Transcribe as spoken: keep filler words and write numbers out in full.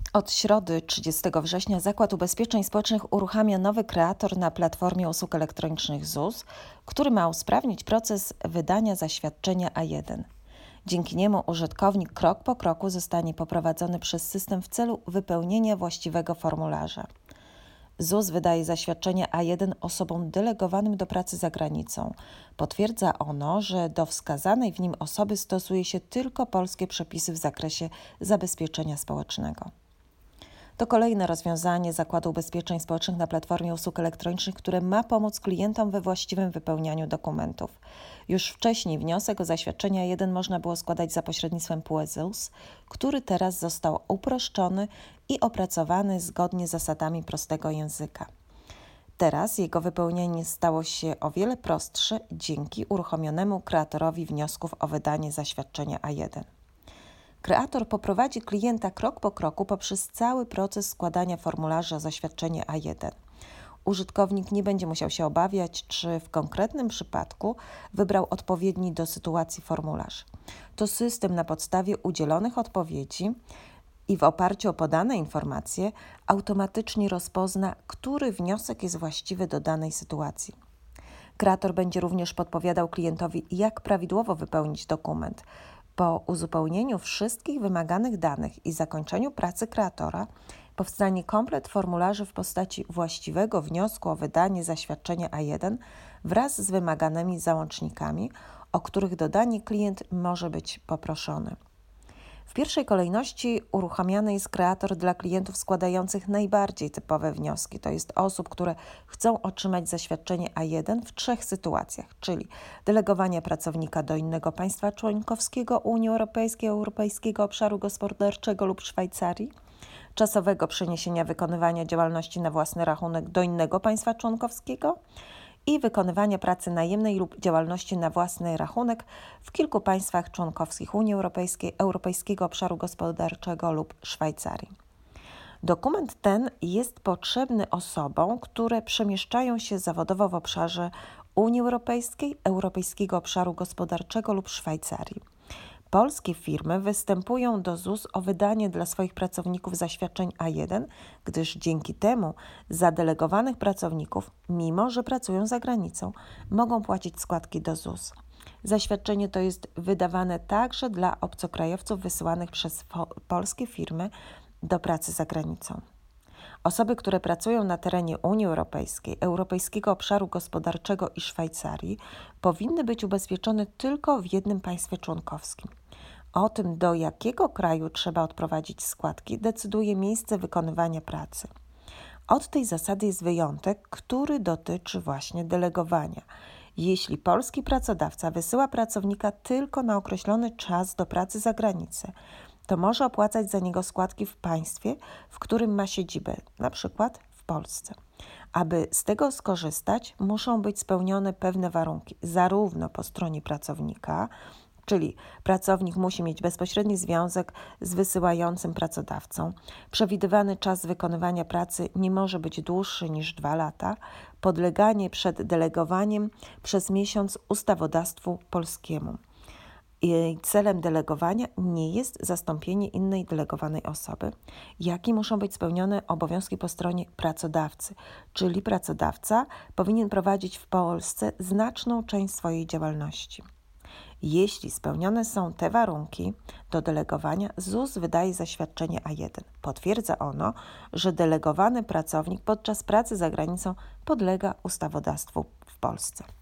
Od środy trzydziestego września Zakład Ubezpieczeń Społecznych uruchamia nowy kreator na platformie usług elektronicznych Z U S, który ma usprawnić proces wydania zaświadczenia A jeden. Dzięki niemu użytkownik krok po kroku zostanie poprowadzony przez system w celu wypełnienia właściwego formularza. Z U S wydaje zaświadczenie A jeden osobom delegowanym do pracy za granicą. Potwierdza ono, że do wskazanej w nim osoby stosuje się tylko polskie przepisy w zakresie zabezpieczenia społecznego. To kolejne rozwiązanie Zakładu Ubezpieczeń Społecznych na platformie usług elektronicznych, które ma pomóc klientom we właściwym wypełnianiu dokumentów. Już wcześniej wniosek o zaświadczenie A jeden można było składać za pośrednictwem P U E Z U S, który teraz został uproszczony i opracowany zgodnie z zasadami prostego języka. Teraz jego wypełnienie stało się o wiele prostsze dzięki uruchomionemu kreatorowi wniosków o wydanie zaświadczenia A jeden. Kreator poprowadzi klienta krok po kroku poprzez cały proces składania formularza o zaświadczenie A jeden. Użytkownik nie będzie musiał się obawiać, czy w konkretnym przypadku wybrał odpowiedni do sytuacji formularz. To system na podstawie udzielonych odpowiedzi i w oparciu o podane informacje automatycznie rozpozna, który wniosek jest właściwy do danej sytuacji. Kreator będzie również podpowiadał klientowi, jak prawidłowo wypełnić dokument. Po uzupełnieniu wszystkich wymaganych danych i zakończeniu pracy kreatora powstanie komplet formularzy w postaci właściwego wniosku o wydanie zaświadczenia A jeden wraz z wymaganymi załącznikami, o których dodanie klient może być poproszony. W pierwszej kolejności uruchamiany jest kreator dla klientów składających najbardziej typowe wnioski, to jest osób, które chcą otrzymać zaświadczenie A jeden w trzech sytuacjach, czyli delegowanie pracownika do innego państwa członkowskiego Unii Europejskiej, Europejskiego Obszaru Gospodarczego lub Szwajcarii, czasowego przeniesienia wykonywania działalności na własny rachunek do innego państwa członkowskiego i wykonywania pracy najemnej lub działalności na własny rachunek w kilku państwach członkowskich Unii Europejskiej, Europejskiego Obszaru Gospodarczego lub Szwajcarii. Dokument ten jest potrzebny osobom, które przemieszczają się zawodowo w obszarze Unii Europejskiej, Europejskiego Obszaru Gospodarczego lub Szwajcarii. Polskie firmy występują do Z U S o wydanie dla swoich pracowników zaświadczeń A jeden, gdyż dzięki temu zadelegowanych pracowników, mimo że pracują za granicą, mogą płacić składki do Z U S. Zaświadczenie to jest wydawane także dla obcokrajowców wysyłanych przez polskie firmy do pracy za granicą. Osoby, które pracują na terenie Unii Europejskiej, Europejskiego Obszaru Gospodarczego i Szwajcarii, powinny być ubezpieczone tylko w jednym państwie członkowskim. O tym, do jakiego kraju trzeba odprowadzić składki, decyduje miejsce wykonywania pracy. Od tej zasady jest wyjątek, który dotyczy właśnie delegowania. Jeśli polski pracodawca wysyła pracownika tylko na określony czas do pracy za granicę, to może opłacać za niego składki w państwie, w którym ma siedzibę, na przykład w Polsce. Aby z tego skorzystać, muszą być spełnione pewne warunki, zarówno po stronie pracownika, czyli pracownik musi mieć bezpośredni związek z wysyłającym pracodawcą, przewidywany czas wykonywania pracy nie może być dłuższy niż dwa lata, podleganie przed delegowaniem przez miesiąc ustawodawstwu polskiemu. Jej celem delegowania nie jest zastąpienie innej delegowanej osoby, jak i muszą być spełnione obowiązki po stronie pracodawcy, czyli pracodawca powinien prowadzić w Polsce znaczną część swojej działalności. Jeśli spełnione są te warunki do delegowania, Z U S wydaje zaświadczenie A jeden. Potwierdza ono, że delegowany pracownik podczas pracy za granicą podlega ustawodawstwu w Polsce.